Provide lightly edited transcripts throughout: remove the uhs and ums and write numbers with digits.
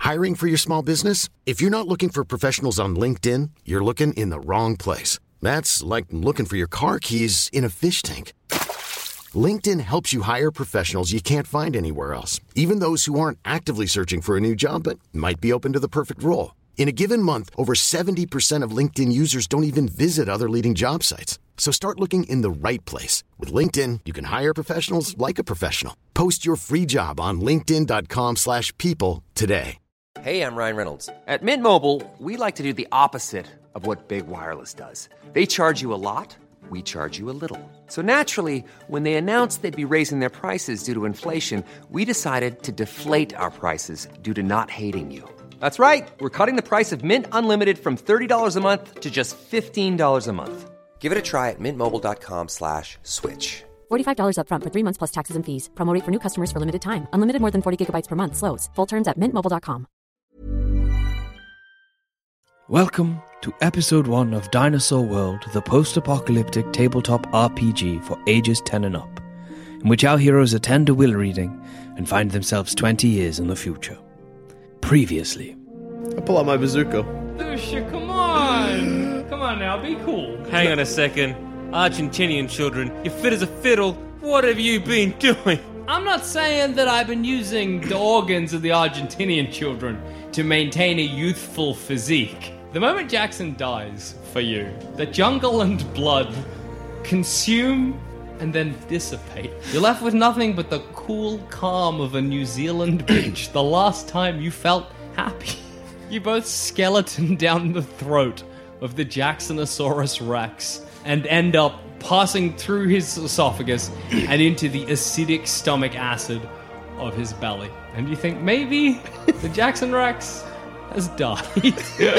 Hiring for your small business? If you're not looking for professionals on LinkedIn, you're looking in the wrong place. That's like looking for your car keys in a fish tank. LinkedIn helps you hire professionals you can't find anywhere else, even those who aren't actively searching for a new job but might be open to the perfect role. In a given month, over 70% of LinkedIn users don't even visit other leading job sites. So start looking in the right place. With LinkedIn, you can hire professionals like a professional. Post your free job on linkedin.com/people today. Hey, I'm Ryan Reynolds. At Mint Mobile, we like to do the opposite of what Big Wireless does. They charge you a lot, we charge you a little. So naturally, when they announced they'd be raising their prices due to inflation, we decided to deflate our prices due to not hating you. That's right. We're cutting the price of Mint Unlimited from $30 a month to just $15 a month. Give it a try at mintmobile.com/switch. $45 up front for 3 months plus taxes and fees. Promo rate for new customers for limited time. Unlimited more than 40 gigabytes per month. Slows full terms at mintmobile.com. Welcome to episode 1 of Dinosaur World, the post-apocalyptic tabletop RPG for ages 10 and up, in which our heroes attend a will reading and find themselves 20 years in the future. Previously. I pull out my bazooka. Lucia, come on! Come on now, be cool. Hang on a second. Argentinian children, you're fit as a fiddle. What have you been doing? I'm not saying that I've been using the organs of the Argentinian children to maintain a youthful physique. The moment Jackson dies for you, the jungle and blood consume and then dissipate. You're left with nothing but the cool calm of a New Zealand beach, the last time you felt happy. You both skeleton down the throat of the Jacksonosaurus Rex and end up passing through his esophagus and into the acidic stomach acid of his belly. And you think maybe the Jackson Rex has died.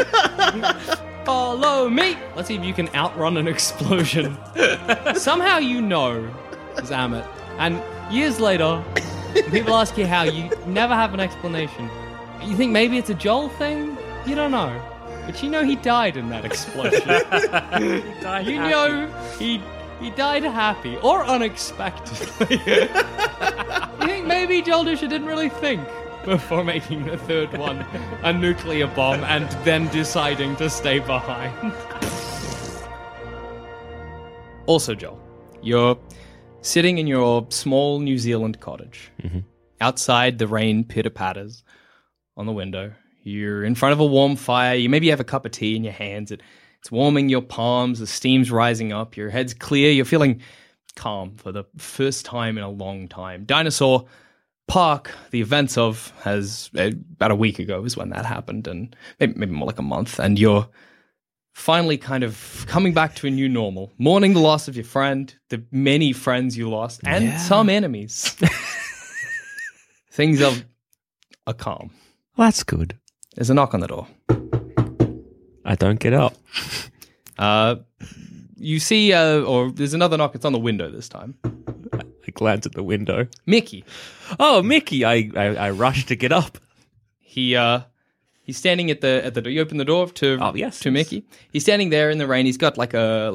Follow me! Let's see if you can outrun an explosion. Somehow you know, Zamet. And years later, people ask you how, you never have an explanation. You think maybe it's a Joel thing? You don't know. But you know he died in that explosion. He died happy. Or unexpectedly. You think maybe Joel Dusha didn't really think before making the third one a nuclear bomb and then deciding to stay behind. Also, Joel, you're sitting in your small New Zealand cottage. Mm-hmm. Outside, the rain pitter-patters on the window. You're in front of a warm fire. You maybe have a cup of tea in your hands. It's warming your palms. The steam's rising up. Your head's clear. You're feeling calm for the first time in a long time. Dinosaur Park, the events of, has about a week ago is when that happened, and maybe more like a month, and you're finally kind of coming back to a new normal, mourning the loss of your friend, the many friends you lost, and some enemies. Things are calm. Well, that's good. There's a knock on the door. I don't get up. You see, or there's another knock. It's on the window this time. I glance at the window. Mickey. Oh, Mickey! I rush to get up. He's standing at the door. You open the door to Mickey. He's standing there in the rain. He's got like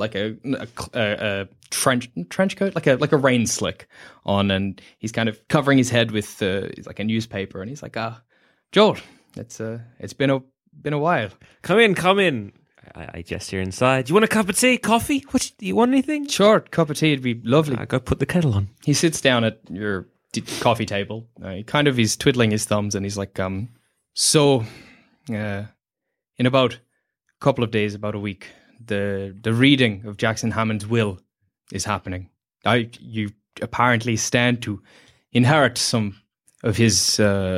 a trench coat, like a rain slick on, and he's kind of covering his head with like a newspaper. And he's like, Joel, it's been a while. Come in. I gesture inside. Do you want a cup of tea? Coffee? Do you want anything? Sure, cup of tea would be lovely. Go put the kettle on. He sits down at your coffee table. He's twiddling his thumbs, and he's like, so, in about a couple of days, about a week, the reading of Jackson Hammond's will is happening. You apparently stand to inherit some of his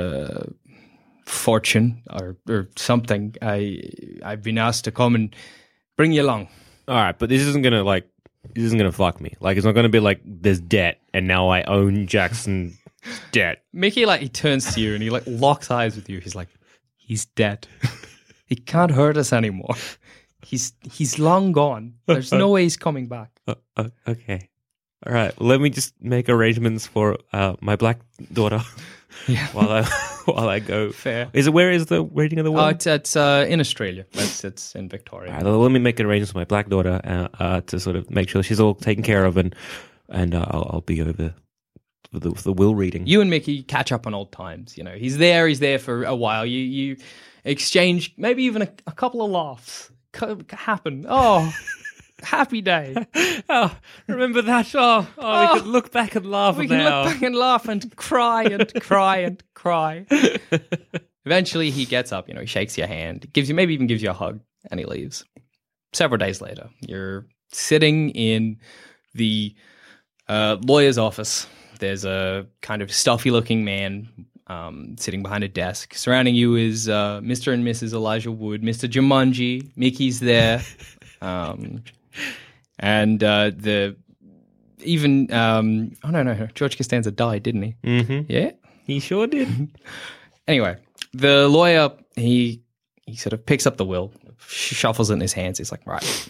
fortune or something. I've been asked to come and bring you along. All right, but this isn't gonna fuck me. Like, it's not gonna be like there's debt and now I own Jackson's debt. Mickey, he turns to you and he locks eyes with you. He's like, he's dead. He can't hurt us anymore. He's long gone. There's no way he's coming back. Okay. All right. Well, let me just make arrangements for my black daughter. Yeah. While I go. Fair. Where is the reading of the will? It's in Australia. It's in Victoria. All right, let me make arrangements for my black daughter to sort of make sure she's all taken care of, and I'll be over the will reading. You and Mickey catch up on old times. You know, he's there for a while. You exchange maybe even a couple of laughs. Happen. Oh, happy day. Oh, remember that? Oh, we could look back and laugh We now. can look back and laugh and cry and cry and cry. Eventually, he gets up. You know, he shakes your hand, maybe even gives you a hug, and he leaves. Several days later, you're sitting in the lawyer's office. There's a kind of stuffy-looking man sitting behind a desk. Surrounding you is Mr. and Mrs. Elijah Wood, Mr. Jumanji, Mickey's there, and no, George Costanza died, didn't he? Mm-hmm. Yeah, He sure did. Anyway, the lawyer he sort of picks up the will, shuffles it in his hands. He's like, right.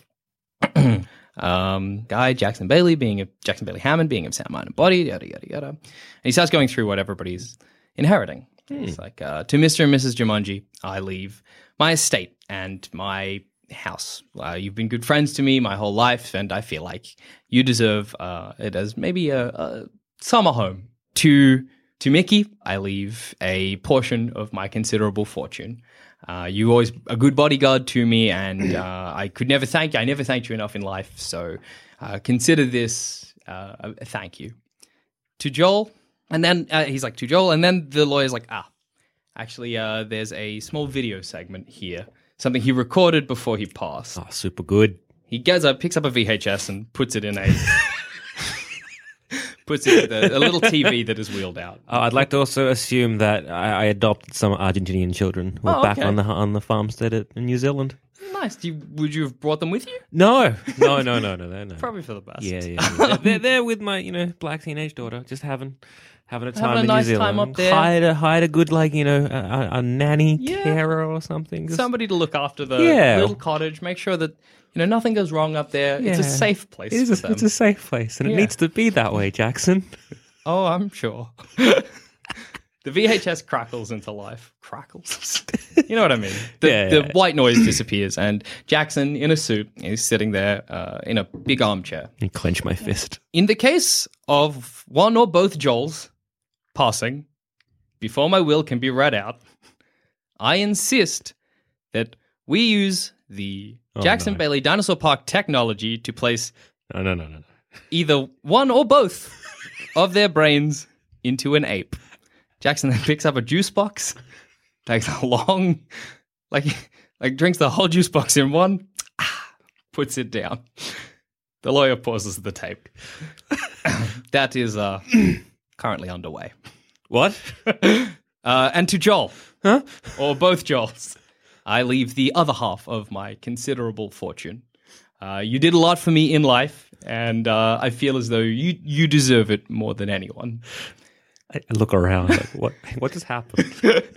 Guy Jackson Bailey Hammond being of sound mind and body, yada yada yada. And he starts going through what everybody's inheriting. It's like to Mr. and Mrs. Jumanji, I leave my estate and my house. You've been good friends to me my whole life, and I feel like you deserve it as maybe a summer home. To Mickey, I leave a portion of my considerable fortune. You always a good bodyguard to me, and I could never thank you. I never thanked you enough in life, so consider this a thank you. To Joel, and then he's like, to Joel, and then the lawyer's like, actually, there's a small video segment here, something he recorded before he passed. Oh, super good. He gets up, picks up a VHS, and puts it in a a little TV that is wheeled out. I'd like to also assume that I adopted some Argentinian children who are back on the farmstead in New Zealand. Nice. Would you have brought them with you? No. No. Probably for the best. Yeah. They're with my black teenage daughter, just having a time in nice New Zealand. time up there. Hired a good a nanny carer or something. Somebody to look after the little cottage. Make sure that nothing goes wrong up there. It's a safe place. It's a safe place, and it needs to be that way, Jackson. Oh, I'm sure. The VHS crackles into life. Crackles. You know what I mean? The white noise disappears, and Jackson, in a suit, is sitting there in a big armchair. And clench my fist. In the case of one or both Joels passing, before my will can be read out, I insist that we use the Jackson Bailey Dinosaur Park technology to place No. either one or both of their brains into an ape. Jackson then picks up a juice box, takes a long, like drinks the whole juice box in one, puts it down. The lawyer pauses the tape. That is currently underway. What? And to Joel, Huh? or both Joels, I leave the other half of my considerable fortune. You did a lot for me in life, and I feel as though you deserve it more than anyone. I look around like, what just happened?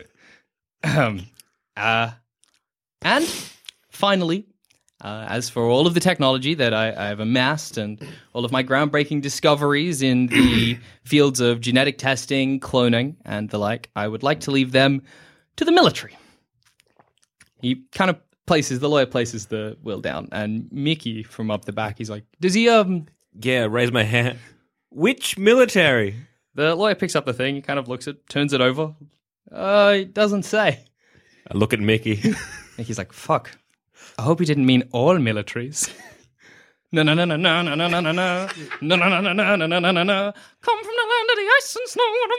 And finally, as for all of the technology that I've amassed and all of my groundbreaking discoveries in the fields of genetic testing, cloning, and the like, I would like to leave them to the military. He kind of the lawyer places the will down, and Mickey from up the back, he's like, does he, Yeah, raise my hand. Which military? The lawyer picks up the thing, he kind of looks at, turns it over. It doesn't say. I look at Mickey. Mickey's like, fuck. I hope he didn't mean all militaries. No. Come from the land of the ice and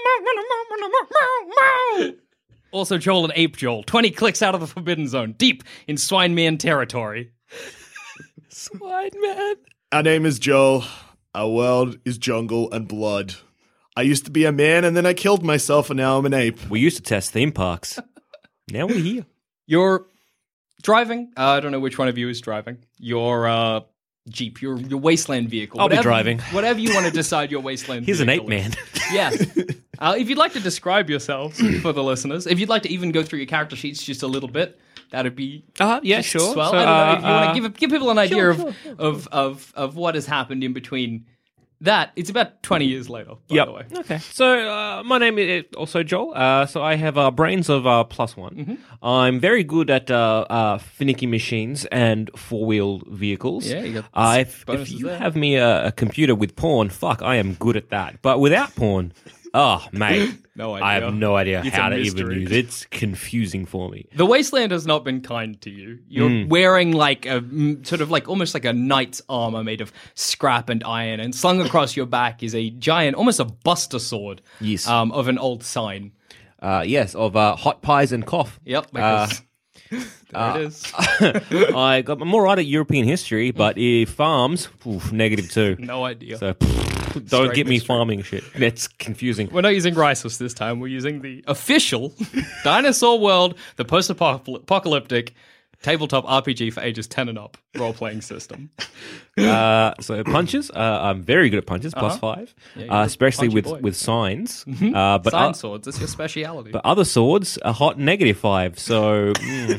snow. Also Joel and Ape Joel. 20 clicks out of the Forbidden Zone, deep in Swine Man territory. Swine Man. Our name is Joel. Our world is jungle and blood. I used to be a man, and then I killed myself, and now I'm an ape. We used to test theme parks. Now we're here. You're driving. I don't know which one of you is driving. Your Jeep, your wasteland vehicle. I'll be driving. Whatever you want to decide your wasteland He's vehicle an ape man. Yes. If you'd like to describe yourselves for the listeners, if you'd like to even go through your character sheets just a little bit, that'd be Yeah, just sure. swell. So, I don't know if you want to give people an idea sure. of what has happened in between It's about 20 years later, by the way. Okay. So my name is also Joel. So I have brains of +1. Mm-hmm. I'm very good at finicky machines and four-wheeled vehicles. Yeah, you got if bonuses you there. have me a computer with porn, fuck, I am good at that. But without porn, oh, mate. No idea. I have no idea It's how a to even mystery. use it. It's confusing for me. The Wasteland has not been kind to you. You're wearing like a sort of like almost like a knight's armor made of scrap and iron, and slung across your back is a giant, almost a buster sword. Yes. Of an old sign. Yes, of hot pies and cough. Yep. Because there it is. I'm all right at European history, but farms, -2. No idea. So don't Straight get me mystery. farming shit. That's confusing. We're not using Rhisos this time. We're using the official Dinosaur World, the post-apocalyptic tabletop RPG for ages 10 and up role-playing system. So punches, I'm very good at punches, +5, you're a especially punchy boy. with signs. But Sign swords, that's your speciality. but other swords are hot -5. So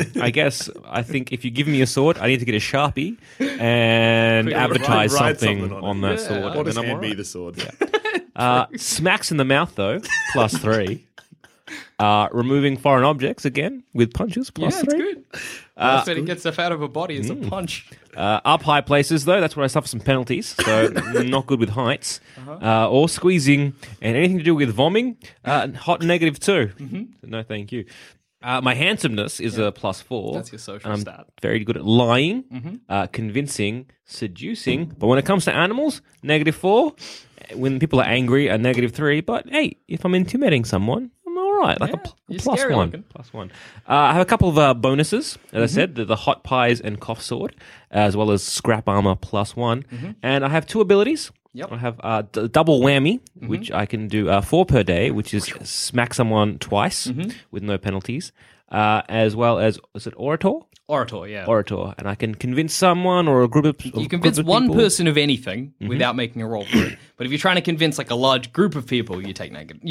I think if you give me a sword, I need to get a Sharpie and Write advertise something something on it. on that sword. Or and just then I'm hand me alright. the sword. Smacks in the mouth though, +3. Removing foreign objects again with punches, +3. yeah, it's good. That's when it gets stuff out of a body. It's a punch. Up high places, though, that's where I suffer some penalties. So not good with heights. Or squeezing and anything to do with vomiting, hot -2. So no, thank you. My handsomeness is a +4. That's your social I'm stat. very good at lying, convincing, seducing. But when it comes to animals, -4. When people are angry, a -3. But hey, if I'm intimidating someone, I'm all right. Like you're a scary +1. looking. +1. I have a couple of bonuses, as I said, the hot pies and cough sword, as well as scrap armor +1. And I have 2 abilities. Yep. I have double whammy, which I can do 4 per day, which is smack someone twice with no penalties, as well as, is it Orator? Orator, yeah. Orator. And I can convince someone or a group of You convince one people. person of anything without making a roll for it. But if you're trying to convince like a large group of people, you take negative.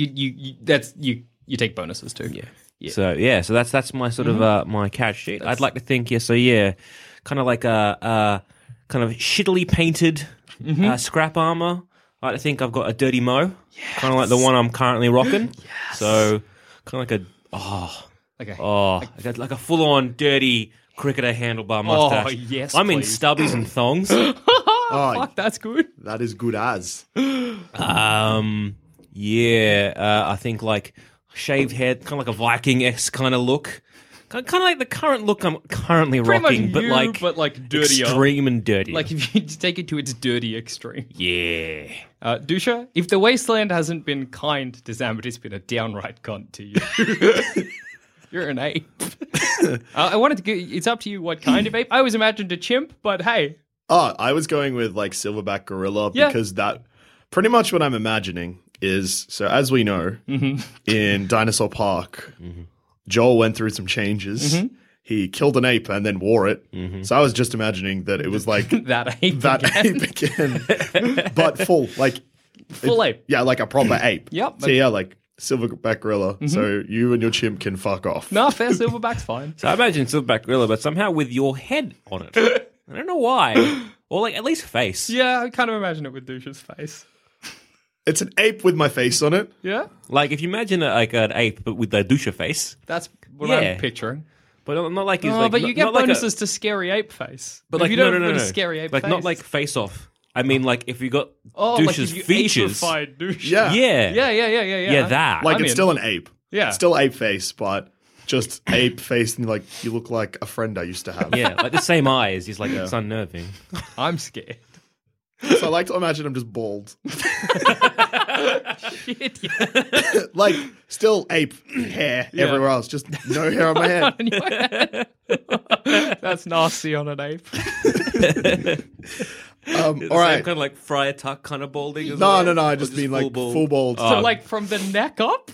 You take bonuses too. Yeah. So that's my sort of my catch sheet. I'd like to think kind of like a kind of shittily painted scrap armor. I like to think I've got a dirty mo, kind of like the one I'm currently rocking. Yes. So kind of like a full on dirty cricketer handlebar mustache. yes, I'm in please. stubbies and thongs. Oh, Fuck, that's good. that is good as. I think like shaved head, kind of like a Viking-esque kind of look. Kind of like the current look I'm currently Pretty rocking, much but like dirtier. extreme and dirty. Like if you take it to its dirty extreme. yeah. Dusha, if the Wasteland hasn't been kind to Sam, but it's been a downright cunt to you. You're an ape. I wanted to get, it's up to you what kind of ape. I always imagined a chimp, but hey. Oh, I was going with like silverback gorilla Yeah. because that pretty much what I'm imagining is, so as we know, in Dinosaur Park, Joel went through some changes. He killed an ape and then wore it. So I was just imagining that it was like That ape that again. ape again, but full, like Full ape. yeah, like a proper ape. Yep. So yeah, like silverback gorilla. So you and your chimp can fuck off. No, fair silverback's fine. So I imagine silverback gorilla, but somehow with your head on it. I don't know why. Or like at least face. Yeah, I kind of imagine it with Dusha's face. It's an ape with my face on it. Yeah? Like if you imagine like an ape, but with a douche face. That's what Yeah. I'm picturing. But not like it's Oh, like but you not- get not like a- bonuses to scary ape face. But If like you no, don't no, no, put no. a scary ape like face. not like face off. I mean like if you got like douche's if you features. apified Dusha. Yeah. Yeah. Yeah. that. Like I'm it's in. still an ape. Yeah. Still ape face, but just ape face and like you look like a friend I used to have. Yeah, like the same eyes. He's like it's unnerving. I'm scared. So I like to imagine I'm just bald. Shit, yeah. Like still ape hair everywhere else, just no hair on my head. On your head. That's nasty on an ape. All Same right. kind of like Friar Tuck kind of balding. As No, well? no, no. I Or just mean like bald? full bald. So, like, from the neck up?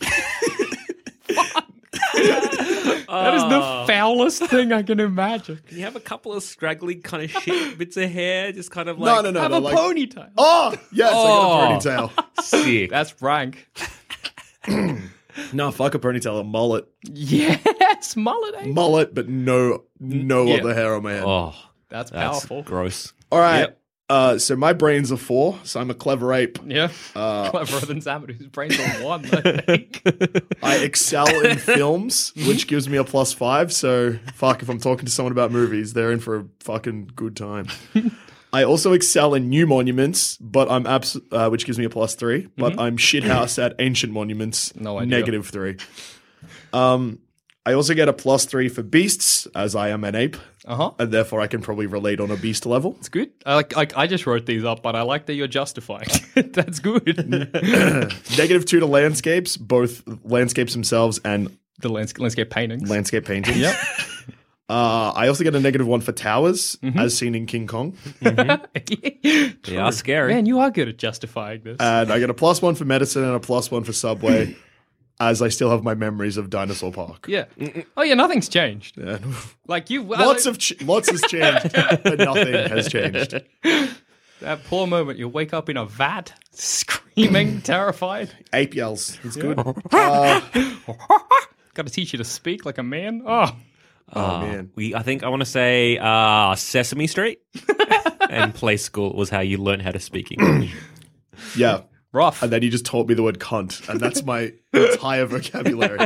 That is the foulest thing I can imagine. You have a couple of straggly kind of shit bits of hair, just kind of like no, Have a like, ponytail. Oh, yes, I got a ponytail. sick. That's rank. No, fuck a ponytail, a mullet. Yes, mullet ape. Mullet, but no Yeah. other hair on my head. Oh, That's that's powerful. gross. All right. Yep. So my brain's a 4, so I'm a clever ape. Yeah. Cleverer than Sam, whose brains are 1, I think. I excel in films, which gives me a +5. So, fuck, if I'm talking to someone about movies, they're in for a fucking good time. I also excel in new monuments, but I'm which gives me a +3. But I'm shithouse at ancient monuments. No idea. -3. I also get a +3 for beasts, as I am an ape, and therefore I can probably relate on a beast level. It's good. I just wrote these up, but I like that you're justifying. That's good. -2 to landscapes, both landscapes themselves and The landscape paintings. landscape paintings. Yep. I also get a -1 for towers, as seen in King Kong. They are scary. Man, you are good at justifying this. And I get a +1 for medicine and a +1 for Subway, as I still have my memories of Dinosaur Park. Yeah. Oh, yeah, nothing's changed. Yeah. Like you... Lots has changed, but nothing has changed. That poor moment, you wake up in a vat, screaming, terrified. Ape yells. It's good. Got to teach you to speak like a man. Oh, Man. I think I want to say Sesame Street and Play School was how you learn how to speak English. Yeah. rough. And then you just taught me the word cunt, and that's my entire vocabulary.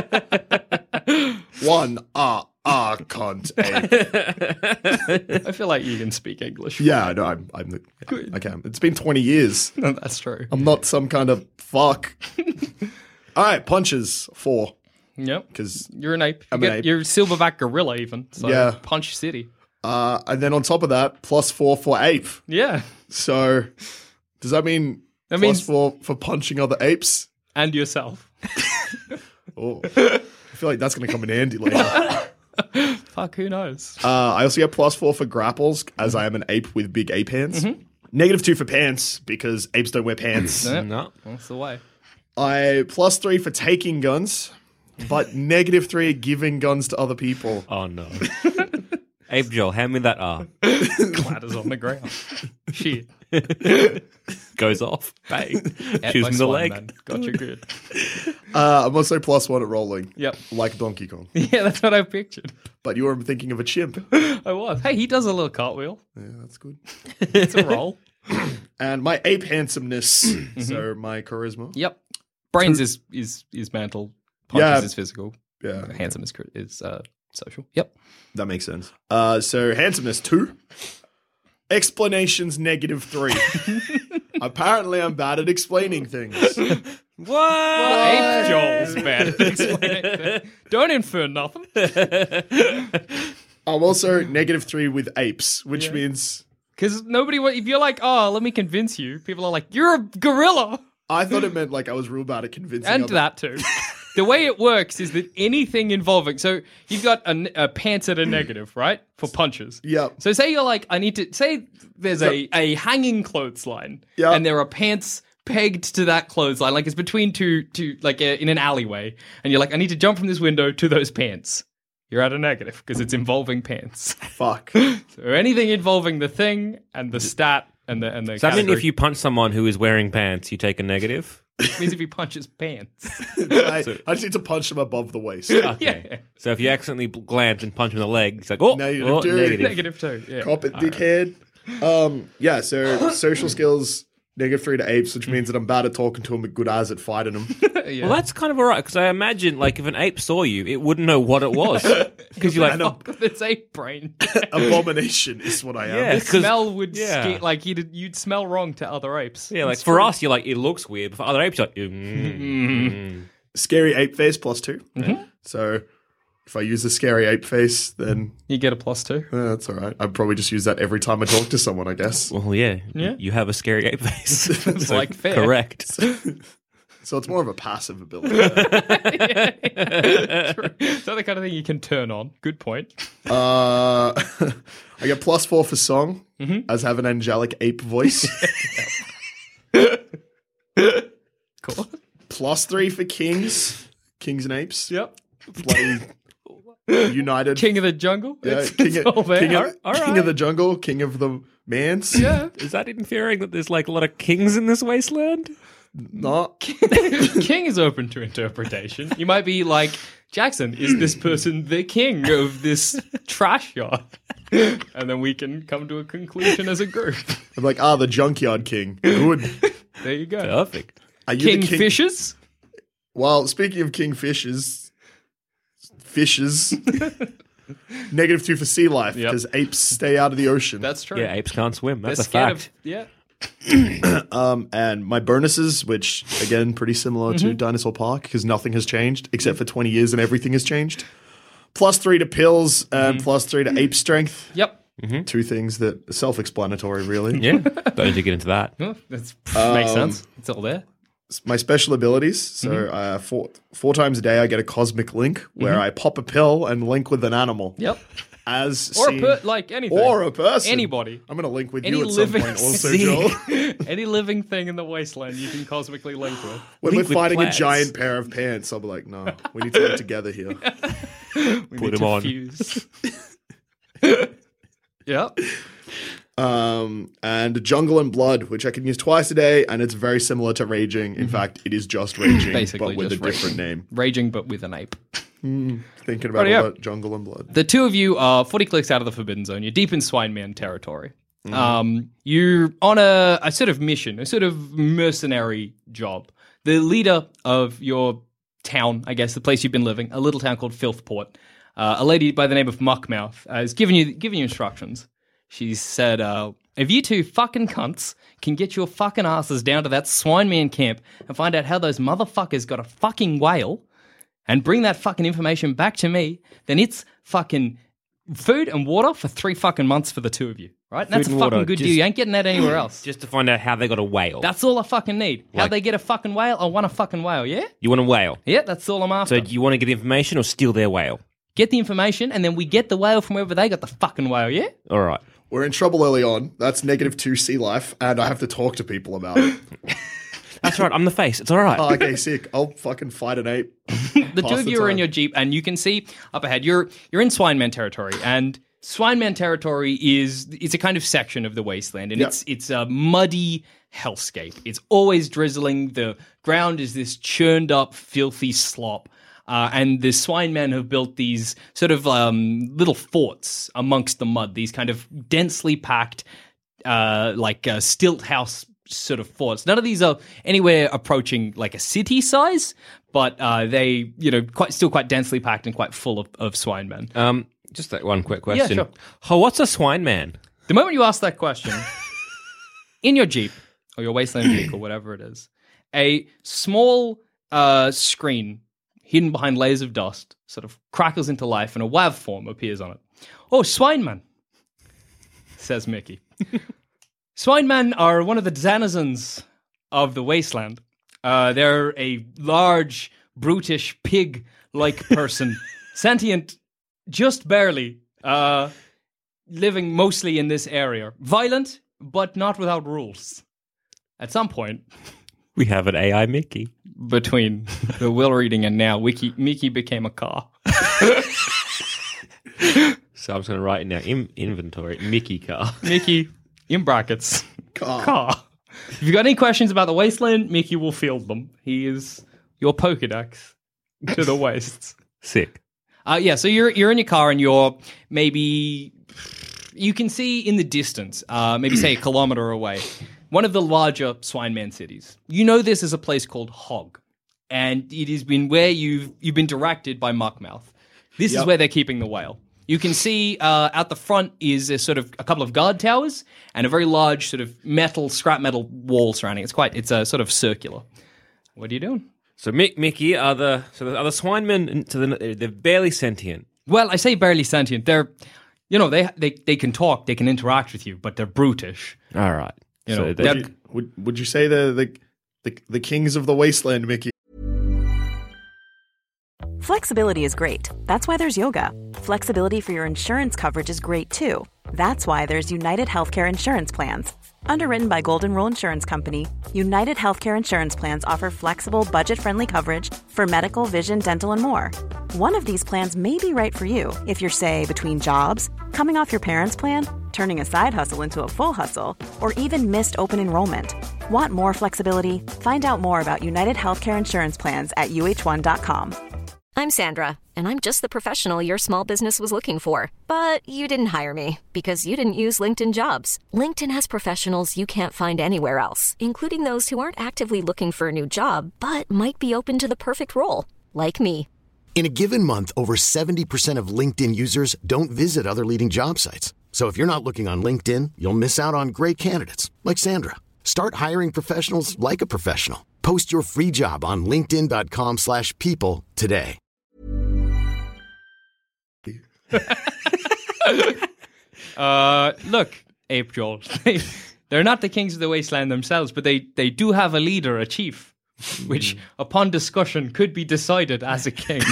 Cunt. Ape. I feel like you can speak English. Yeah, no, I can. It's been 20 years. That's true. I'm not some kind of fuck. All right, punches 4. Yep. Because You're an ape. I'm an ape. You're silverback gorilla even. So Yeah. Punch City. and then on top of that, +4 for ape. Yeah. So does that mean That +4 means- for punching other apes? And yourself. Oh, I feel like that's going to come in handy later. Fuck, who knows? I also get +4 for grapples, as I am an ape with big ape hands. -2 for pants, because apes don't wear pants. Yep. No. That's the way. I +3 for taking guns, but -3 at giving guns to other people. Oh, no. Ape Joel, hand me that R. Clatters on the ground. Shit. Goes off. Bang. At Shoots my me in the swan, leg. man. Got you good. I'm also +1 at rolling. Yep. Like Donkey Kong. Yeah, that's what I pictured. But you were thinking of a chimp. I was. Hey, he does a little cartwheel. Yeah, that's good. It's a roll. And my ape handsomeness, so my charisma. Yep. Brains is mental. Punches Yeah. is physical. Yeah, Handsome is social. Yep. that makes sense. So handsomeness 2. Explanations -3. Apparently, I'm bad at explaining things. What? Ape Joel's bad at explaining things. Don't infer nothing. I'm also -3 with apes, which means Because if you're like, oh, let me convince you, people are like, you're a gorilla. I thought it meant like I was real bad at convincing. And other- that too. The way it works is that anything involving, so you've got a pants at a negative, right? For punches. Yep. So say you're like, say there's a hanging clothesline, Yep. and there are pants pegged to that clothesline, like it's between two in an alleyway, and you're like, I need to jump from this window to those pants. You're at a negative because it's involving pants. Fuck. So anything involving the thing and the stat and the Does that mean if you punch someone who is wearing pants, you take a negative? it means if he punches pants. I just need to punch them above the waist. Okay. Yeah. So if you accidentally glance and punch him in the leg, it's like, oh, Negative, dude. negative. Negative too. Yeah. Cop it, dickhead. Yeah, so social skills -3 to apes, which means that I'm bad at talking to them, but good as at fighting them. Yeah. Well, that's kind of all right, because I imagine, like, if an ape saw you, it wouldn't know what it was. Because you're like, And a- Fuck, it's ape brain. Abomination is what I am. Yeah. The 'cause- smell would yeah. like you'd smell wrong to other apes. yeah, like, for us, you're like, it looks weird, but for other apes, you're like, Scary ape face +2. So if I use the scary ape face, then You get a +2. that's all right. I'd probably just use that every time I talk to someone, I guess. well, yeah, Yeah. you have a scary ape face. It's like fair. Correct. So it's more of a passive ability. True. It's not the kind of thing you can turn on. Good point. I get +4 for song, as have an angelic ape voice. Cool. +3 for kings. Kings and apes. Yep. Bloody united. King of the jungle. Yeah, It's king, all there. king of the jungle, king of the mans. Yeah. Is that inferring that there's, like, a lot of kings in this wasteland? Not. King is open to interpretation. You might be like, Jackson, is this person the king of this trash yard? And then we can come to a conclusion as a group. I'm like, the Junkyard King. Good. There you go. Perfect. Are you the king? Kingfishers? Well, speaking of kingfishers, fishes, -2 for sea life Yep. because apes stay out of the ocean. That's true. Yeah, apes can't swim. That's They're a scared fact. yeah. And my bonuses, which again pretty similar to Dinosaur Park because nothing has changed except for 20 years and everything has changed. +3 to pills and +3 to ape strength. Yep. Two things that are self-explanatory, really. Yeah, don't need to get into that. Well, that makes sense. It's all there. My special abilities. So 4 times a day, I get a cosmic link where I pop a pill and link with an animal. Yep. As Or seen- anything. or a person. Anybody. I'm going to link with Any you at some living point also, thing. Joel. Any living thing in the wasteland you can cosmically link with. When Link we're with fighting plants. a giant pair of pants, I'll be like, no, we need to work together here. We Put need 'em to on. fuse. Yep. And Jungle and Blood, which I can use twice a day, and it's very similar to Raging. In fact, it is just Raging, Basically but with a just different name. Raging, but with an ape. Thinking about Right, all yeah. that Jungle and Blood. The two of you are 40 clicks out of the Forbidden Zone. You're deep in Swine Man territory. You're on a sort of mission, a sort of mercenary job. The leader of your town, I guess, the place you've been living, a little town called Filthport, a lady by the name of Muckmouth, has given you instructions. She said, if you two fucking cunts can get your fucking asses down to that Swine Man camp and find out how those motherfuckers got a fucking whale and bring that fucking information back to me, then it's fucking food and water for 3 fucking months for the two of you, right? And that's a and fucking water, good deal. just- You ain't getting that anywhere else. Just to find out how they got a whale. That's all I fucking need. How Like- they get a fucking whale? I want a fucking whale, yeah? You want a whale? Yeah, that's all I'm after. So do you want to get the information or steal their whale? Get the information, and then we get the whale from wherever they got the fucking whale, yeah? All right. We're in trouble early on. That's -2 sea life, and I have to talk to people about it. That's right. I'm the face. It's all right. Oh, okay, sick. I'll fucking fight an ape. The two Pass of the you are in time. your Jeep, and you can see up ahead, you're in Swine Man territory, and Swine Man territory it's a kind of section of the wasteland, and Yep. it's a muddy hellscape. It's always drizzling. The ground is this churned up, filthy slop. And the Swine Men have built these sort of little forts amongst the mud, these kind of densely packed, stilt house sort of forts. None of these are anywhere approaching like a city size, but they, still quite densely packed and quite full of Swine Men. Just that one quick question. sure. Oh, what's a swine man? The moment you ask that question, in your Jeep or your wasteland vehicle, whatever it is, a small screen hidden behind layers of dust sort of crackles into life and a WAV form appears on it. Oh, Swineman, says Mickey. Swinemen are one of the denizens of the wasteland. They're a large, brutish, pig-like person, sentient just barely, living mostly in this area. Violent, but not without rules. At some point, We have an AI Mickey. between the will reading and now, Mickey became a car. So I'm just going to write it now. Inventory. Mickey car. Mickey, in brackets, Car. car. If you've got any questions about the wasteland, Mickey will field them. He is your Pokedex to the wastes. Sick. So you're in your car and you're maybe, you can see in the distance, maybe say a kilometer away, one of the larger Swine Man cities. You know this is a place called Hog, and it has been where you've been directed by Muckmouth. This is where they're keeping the whale. You can see out the front is a sort of a couple of guard towers and a very large sort of scrap metal wall surrounding it. It's a sort of circular. What are you doing? So Mickey are the swine men. They're barely sentient. Well, I say barely sentient. They're, they can talk, they can interact with you, but they're brutish. All right. You So know, they- they're- Would you say the kings of the wasteland, Mickey? Flexibility is great. That's why there's yoga. Flexibility for your insurance coverage is great too. That's why there's United Healthcare Insurance Plans. Underwritten by Golden Rule Insurance Company, United Healthcare Insurance Plans offer flexible, budget-friendly coverage for medical, vision, dental, and more. One of these plans may be right for you if you're, say, between jobs, coming off your parents' plan, turning a side hustle into a full hustle, or even missed open enrollment. Want more flexibility? Find out more about United Healthcare Insurance Plans at uh1.com. I'm Sandra, and I'm just the professional your small business was looking for. But you didn't hire me because you didn't use LinkedIn Jobs. LinkedIn has professionals you can't find anywhere else, including those who aren't actively looking for a new job, but might be open to the perfect role, like me. In a given month, over 70% of LinkedIn users don't visit other leading job sites. So if you're not looking on LinkedIn, you'll miss out on great candidates like Sandra. Start hiring professionals like a professional. Post your free job on linkedin.com/people today. Look, Ape Joel, they're not the kings of the wasteland themselves, but they do have a leader, a chief, which upon discussion could be decided as a king.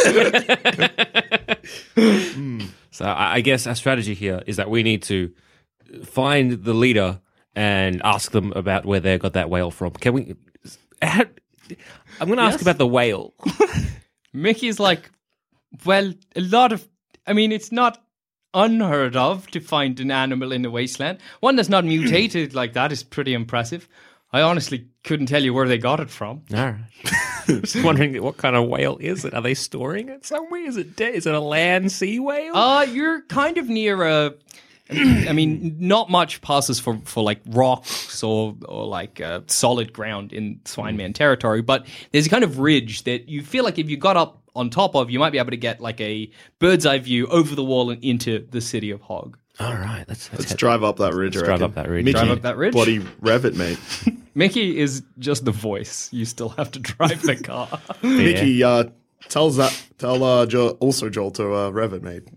So I guess our strategy here is that we need to find the leader and ask them about where they got that whale from. Can we? I'm going to ask about the whale. Mickey's like, well, it's not unheard of to find an animal in the wasteland. One that's not mutated like that is pretty impressive. I honestly couldn't tell you where they got it from. All right. Just wondering what kind of whale is it? Are they storing it somewhere? Is it dead? Is it a land sea whale? You're kind of near not much passes for like rocks or like solid ground in Swineman territory, but there's a kind of ridge that you feel like if you got up on top of, you might be able to get like a bird's eye view over the wall and into the city of Hog. All right, let's drive up that ridge. Let's drive up that ridge. Mickey, drive up that ridge. Bloody rev it, mate. Mickey is just the voice. You still have to drive the car. Mickey, tell Joel to rev it, mate.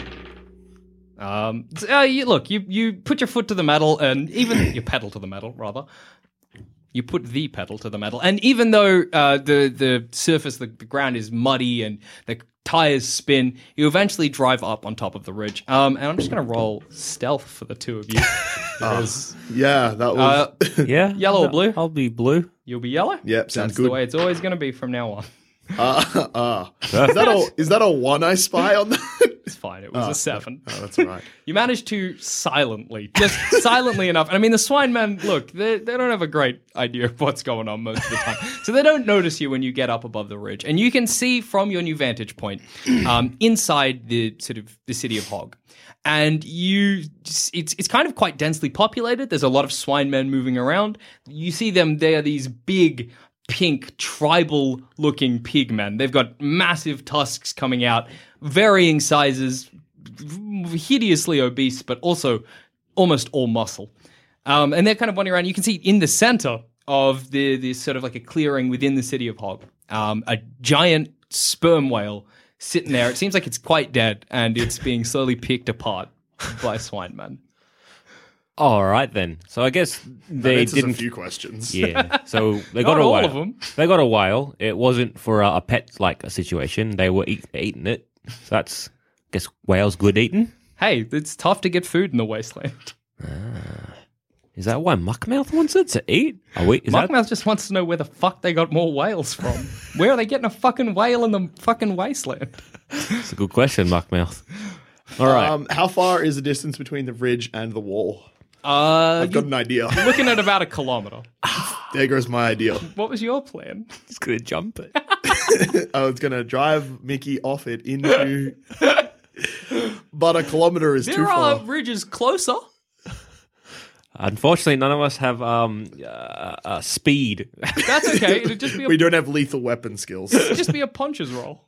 Right. You put your foot to the metal, and even you pedal to the metal, rather. You put the pedal to the metal, and even though the surface, the ground is muddy and the tires spin, you eventually drive up on top of the ridge. And I'm just going to roll stealth for the two of you. Yeah, that was... Yellow or blue? I'll be blue. You'll be yellow? Yep, sounds That's good. the way it's always going to be from now on. Is that a one I spy on that? It's fine. It was a 7. Oh, that's all right. You managed to silently enough. And I mean, the swine men, look, they don't have a great idea of what's going on most of the time. So they don't notice you when you get up above the ridge. And you can see from your new vantage point inside the sort of the city of Hog. And it's kind of quite densely populated. There's a lot of swine men moving around. You see them, they are these big, pink, tribal-looking pigmen. They've got massive tusks coming out, varying sizes, hideously obese, but also almost all muscle. And they're kind of wandering around. You can see in the center of the sort of like a clearing within the city of Hog, a giant sperm whale sitting there. It seems like it's quite dead, and it's being slowly picked apart by swine men. All right then. So I guess they didn't. A few questions. Yeah. So they got Not a all whale. of them. They got a whale. It wasn't for a pet like a situation. They were eating it. So that's, I guess, whales good eating. Hey, it's tough to get food in the wasteland. Is that why Muckmouth wants it to eat? Oh wait, Muckmouth just wants to know where the fuck they got more whales from. Where are they getting a fucking whale in the fucking wasteland? That's a good question, Muckmouth. All right. How far is the distance between the ridge and the wall? I've got an idea. Looking at about 1 kilometer. There goes my idea. What was your plan? Just gonna jump it. I was going to drive Mickey off it into... But 1 kilometer is too There far. are ridges closer. Unfortunately, none of us have speed. That's okay. It'd just be We don't have lethal weapon skills. just be a puncher's roll.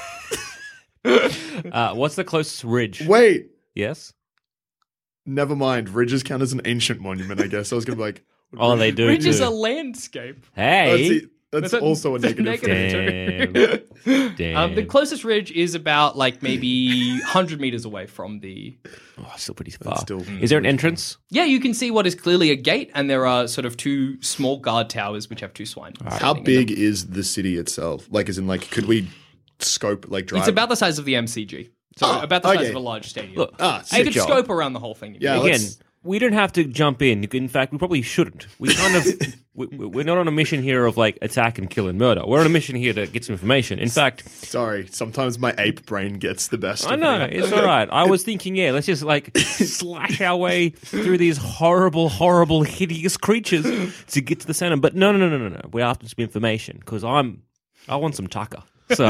What's the closest ridge? Wait. Yes. Never mind. Ridges count as an ancient monument, I guess. I was going to be like... Oh, they do. Ridge is too. a landscape. Hey. That's also a negative. Damn. The closest ridge is about like maybe 100 meters away from the... Oh, still pretty far. still- Is there an entrance? Yeah, you can see what is clearly a gate, and there are sort of 2 small guard towers which have 2 swine. How big is the city itself? Like, as in, like, could we scope, like, drive? It's about the size of the MCG. So about the size okay. of a large stadium. Look, you sick could job. scope around the whole thing. Yeah, Again, let's- we don't have to jump in. In fact, we probably shouldn't. We kind of we're not on a mission here of like attack and kill and murder. We're on a mission here to get some information. In fact, Sorry, sometimes my ape brain gets the best I of know me. it's all right. I was thinking, yeah, let's just like slash our way through these horrible, hideous creatures to get to the center. But no. We're after some information because I want some tucker. So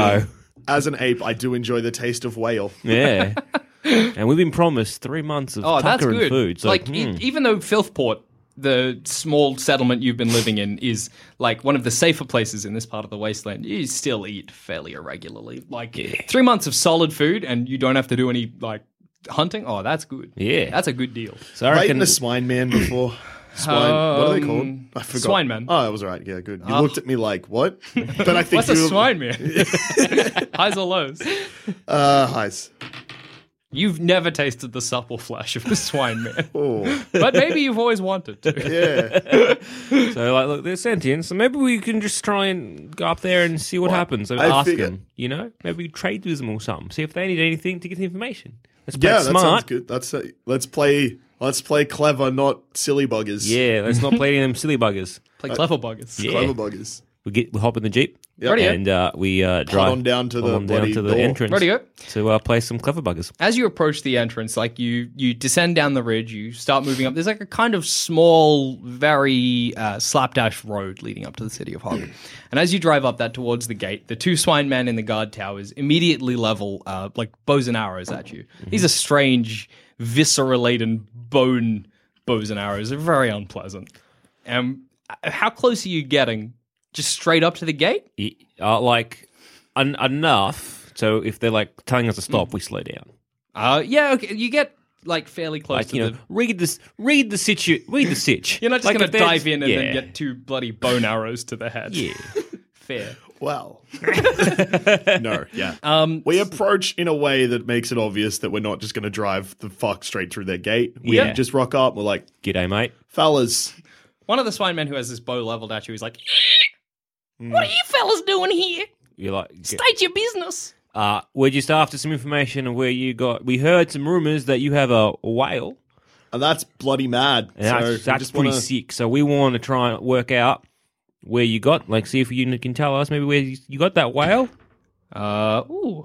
as an ape, I do enjoy the taste of whale. Yeah. And we've been promised 3 months of Oh, that's tucker and good. food. So, like, even though Filthport, the small settlement you've been living in, is like one of the safer places in this part of the wasteland, you still eat fairly irregularly. Like 3 months of solid food, and you don't have to do any like hunting. Oh, that's good. Yeah. That's a good deal. so I I've reckon eaten a swine man before. Swine. What are they called? I forgot. Swine man. Oh, that was right. Yeah, good. You looked at me like, what? But I think What's a you swine man? Highs or lows? Highs. You've never tasted the supple flesh of the swine man, Oh, but maybe you've always wanted to. yeah. so. Like, look, they're sentient. So maybe we can just try and go up there and see what happens. So I ask figure- them. You know, maybe trade with them or something. See if they need anything to get the information. Let's play Yeah, it that sounds smart. good. Let's play clever, not silly buggers. Yeah, let's not play any of them silly buggers. Play clever buggers. Yeah. Clever buggers. We hop in the jeep Yep. Rightio. and we drive on down to the on bloody to the door. entrance Rightio. to play some clever buggers. As you approach the entrance, like you descend down the ridge, you start moving up. There's like a kind of small, very slapdash road leading up to the city of Hog. And as you drive up that towards the gate, the two swine men in the guard towers immediately level like bows and arrows at you. These are strange, viscera-laden bone bows and arrows. They're very unpleasant. How close are you getting? Just straight up to the gate? Like enough. So if they're like telling us to stop, we slow down. Yeah, okay. You get like fairly close Like to you know, read the sitch. You're not just Like, going if to they're dive in and then yeah. get two bloody bone arrows to the head. Yeah. Fair. Well, no, yeah. We approach in a way that makes it obvious that we're not just going to drive the fuck straight through their gate. We Yeah. just rock up. We're like, G'day, mate. fellas, One of the swine men who has this bow leveled at you is like, "What are you fellas doing here? You're like, State your business." we're just after some information of where you got. We heard some rumors that you have a whale. and that's bloody mad. And So that's we that's just pretty wanna- sick. So we want to try and work out where you got. Like, see if you can tell us maybe where you got that whale. Ooh,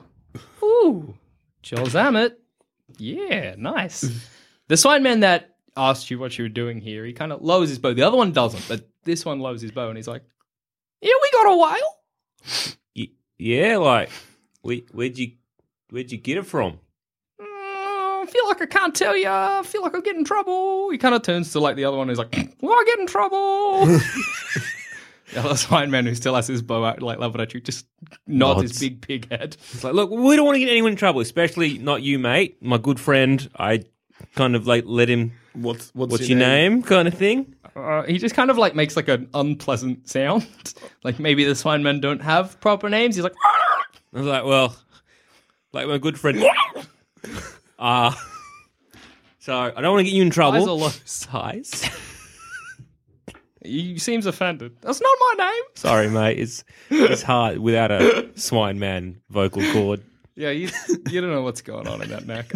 Joel Zammett. Yeah, nice. The swine man that asked you what you were doing here, he kind of lowers his bow. The other one doesn't, but this one lowers his bow, and he's like, "Yeah, we got a whale." Yeah, like where'd you get it from? I feel like I can't tell you. I feel like I'll get in trouble. He kind of turns to like the other one. And he's like, "Will I get in trouble?" The other swine man who still has his bow out, like leveled at you, just nods his big pig head. It's like, look, we don't want to get anyone in trouble, especially not you, mate. My good friend. I kind of like let him. What's your name? Kind of thing. He just kind of like makes like an unpleasant sound. Like maybe the swine men don't have proper names. He's like, I was like, well, like my good friend. So I don't want to get you in trouble. Highs or lows? Size. He seems offended. That's not my name. Sorry, mate. It's hard without a swine man vocal cord. Yeah, you don't know what's going on in that neck.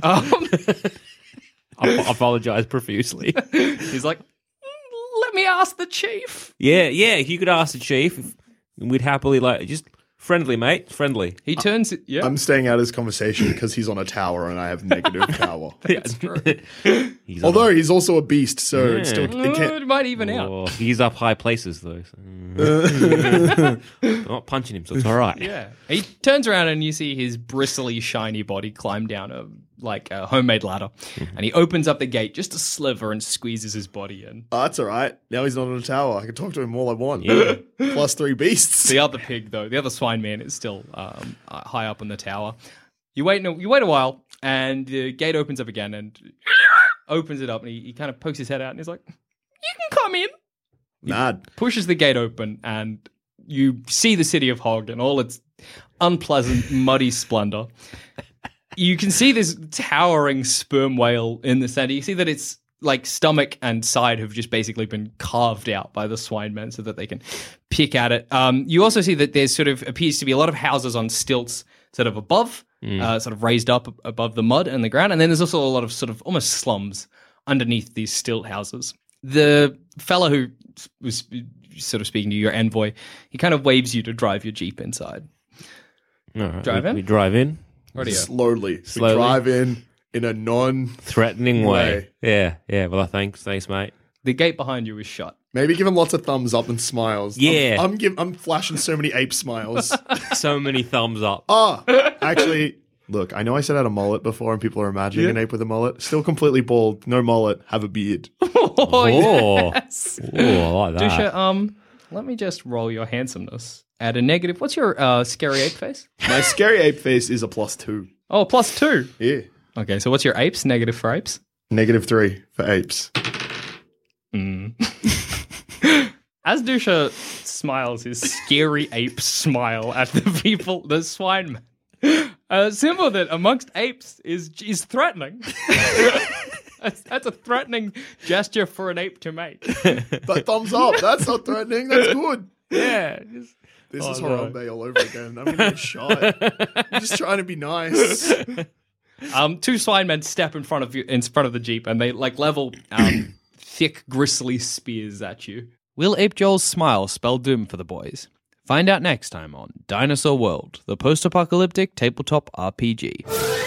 I apologize profusely. He's like, let me ask the chief. Yeah. If you could ask the chief, we'd happily just friendly, mate. Friendly. He turns it. Yeah, I'm staying out of this conversation because he's on a tower and I have negative power. That's true. Although he's also a beast, so it's still it can't. It might even out. Oh, he's up high places though. So. I'm not punching him, so it's all right. Yeah. He turns around and you see his bristly, shiny body climb down a homemade ladder. And he opens up the gate just a sliver and squeezes his body in. Oh, that's all right. Now he's not on a tower. I can talk to him all I want. Yeah. Plus 3 beasts. The other pig, though, the other swine man is still high up in the tower. You wait a while, and the gate opens up again, and opens it up, and he kind of pokes his head out, and he's like, "You can come in." Mad. Pushes the gate open, and you see the city of Hog and all its unpleasant, muddy splendor. You can see this towering sperm whale in the center. You see that its like stomach and side have just basically been carved out by the swine men so that they can pick at it. You also see that there's sort of appears to be a lot of houses on stilts sort of above, sort of raised up above the mud and the ground. And then there's also a lot of sort of almost slums underneath these stilt houses. The fella who was sort of speaking to your envoy, he kind of waves you to drive your Jeep inside. All right, Drive in? We drive in. Slowly. Slowly. We drive in a non... Threatening way. Way. Yeah. Well, thanks, mate. The gate behind you is shut. Maybe give him lots of thumbs up and smiles. Yeah. I'm flashing so many ape smiles. So many thumbs up. Actually, look, I know I said I had a mullet before and people are imagining an ape with a mullet. Still completely bald, no mullet, have a beard. Yes. Oh, I like that. Dusha, let me just roll your handsomeness at a negative. What's your scary ape face? My scary ape face is a +2. Oh, +2. Yeah. Okay, so what's your apes? Negative for apes? -3 for apes. As Dusha smiles his scary ape smile at the people, the swine man, a symbol that amongst apes is threatening. That's a threatening gesture for an ape to make. But thumbs up, that's not threatening, that's good. Yeah. This is Harambe all over again. I'm going to get shot. I'm just trying to be nice. Two swine men step in front of the Jeep, and they level thick, gristly spears at you. Will Ape Joel's smile spell doom for the boys? Find out next time on Dinosaur World, the post-apocalyptic tabletop RPG.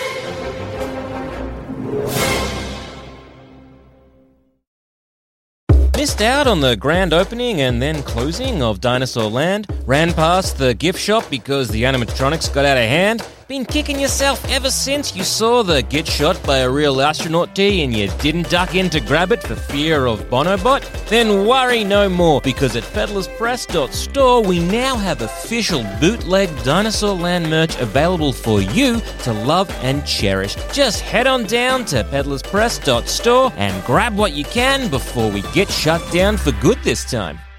Missed out on the grand opening and then closing of Dinosaur Land? Ran past the gift shop because the animatronics got out of hand? Been kicking yourself ever since you saw the Get Shot by a Real Astronaut tee and you didn't duck in to grab it for fear of Bonobot? Then worry no more, because at peddlerspress.store we now have official bootleg Dinosaur Land merch available for you to love and cherish. Just head on down to peddlerspress.store and grab what you can before we get shut down for good this time.